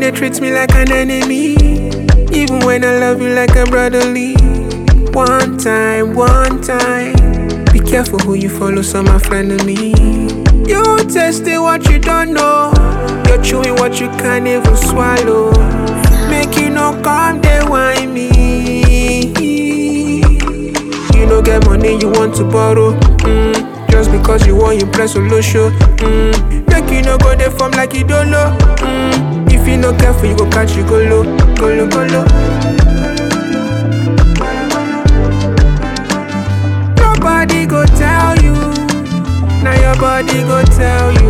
they treat me like an enemy, even when I love you like a brotherly. One time, be careful who you follow, so my friend of me. You tasting what you don't know, you're chewing what you can't even swallow. Make you no come, they whine me. You no get money, you want to borrow. Just because you want impress or show. Make you no go there form like you don't know. If you no careful, you go catch you go low, go low, go low. Nobody go tell you, now your body go tell you.